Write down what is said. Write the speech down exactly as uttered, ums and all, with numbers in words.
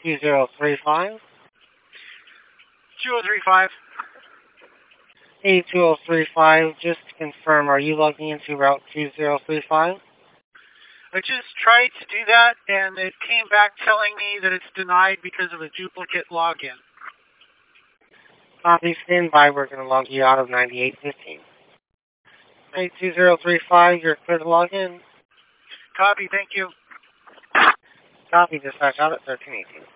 two zero three five. two zero three five. Hey, two zero three five, just to confirm, are you logging into route two zero three five? I just tried to do that, and it came back telling me that it's denied because of a duplicate login. Copy, stand by. We're going to log you out of ninety-eight fifteen. Hey, two zero three five, you're clear to log in. Copy, thank you. Copy, dispatch out at thirteen eighteen.